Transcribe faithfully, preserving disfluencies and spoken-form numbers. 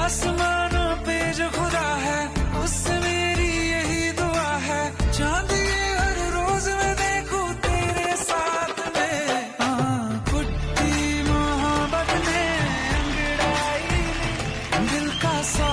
आसमानों पे जो खुदा है उससे मेरी यही दुआ है, चांद ये हर रोज मैं देखूं तेरे साथ में। हाँ, फुट्टी मोहब्बत ने अंगड़ाई दिल का